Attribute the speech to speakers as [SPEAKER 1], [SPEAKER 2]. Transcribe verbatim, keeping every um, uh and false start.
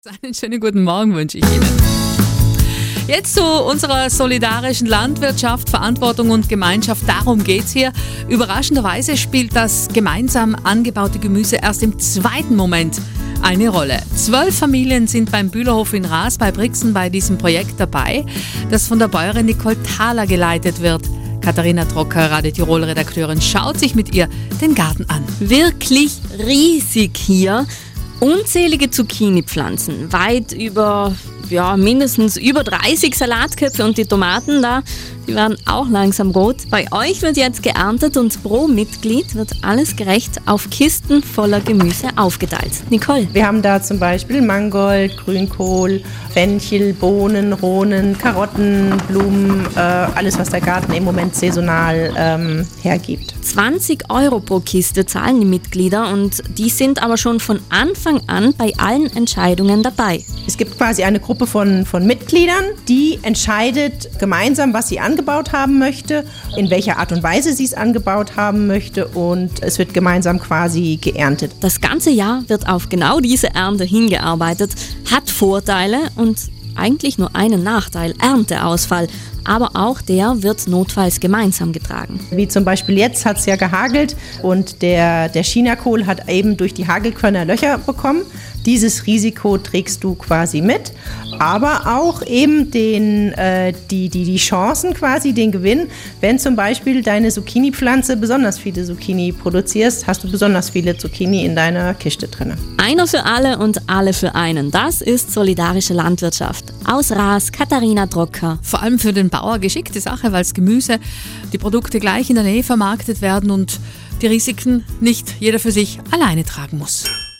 [SPEAKER 1] Einen schönen guten Morgen wünsche ich Ihnen. Jetzt zu unserer solidarischen Landwirtschaft, Verantwortung und Gemeinschaft. Darum geht's hier. Überraschenderweise spielt das gemeinsam angebaute Gemüse erst im zweiten Moment eine Rolle. Zwölf Familien sind beim Bühlerhof in Raas bei Brixen bei diesem Projekt dabei, das von der Bäuerin Nicole Thaler geleitet wird. Katharina Trocker, Radio Tirol-Redakteurin, schaut sich mit ihr den Garten an.
[SPEAKER 2] Wirklich riesig hier. Unzählige Zucchini-Pflanzen, weit über, ja, mindestens über dreißig Salatköpfe und die Tomaten da, die werden auch langsam rot. Bei euch wird jetzt geerntet und pro Mitglied wird alles gerecht auf Kisten voller Gemüse aufgeteilt. Nicole.
[SPEAKER 3] Wir haben da zum Beispiel Mangold, Grünkohl, Fenchel, Bohnen, Rohnen, Karotten, Blumen, äh, alles was der Garten im Moment saisonal ähm, hergibt.
[SPEAKER 2] zwanzig Euro pro Kiste zahlen die Mitglieder und die sind aber schon von Anfang an bei allen Entscheidungen dabei.
[SPEAKER 3] Es gibt quasi eine Gruppe von, von Mitgliedern, die entscheidet gemeinsam, was sie angebaut haben möchte, in welcher Art und Weise sie es angebaut haben möchte und es wird gemeinsam quasi geerntet.
[SPEAKER 2] Das ganze Jahr wird auf genau diese Ernte hingearbeitet, hat Vorteile und eigentlich nur einen Nachteil, Ernteausfall. Aber auch der wird notfalls gemeinsam getragen.
[SPEAKER 3] Wie zum Beispiel jetzt hat es ja gehagelt und der, der Chinakohl hat eben durch die Hagelkörner Löcher bekommen. Dieses Risiko trägst du quasi mit, aber auch eben den, äh, die, die, die Chancen quasi, den Gewinn. Wenn zum Beispiel deine Zucchini-Pflanze besonders viele Zucchini produzierst, hast du besonders viele Zucchini in deiner Kiste drin.
[SPEAKER 2] Einer für alle und alle für einen. Das ist solidarische Landwirtschaft. Aus Raas, Katharina Trocker.
[SPEAKER 1] Vor allem für den Bauer geschickte Sache, weil das Gemüse, die Produkte gleich in der Nähe vermarktet werden und die Risiken nicht jeder für sich alleine tragen muss.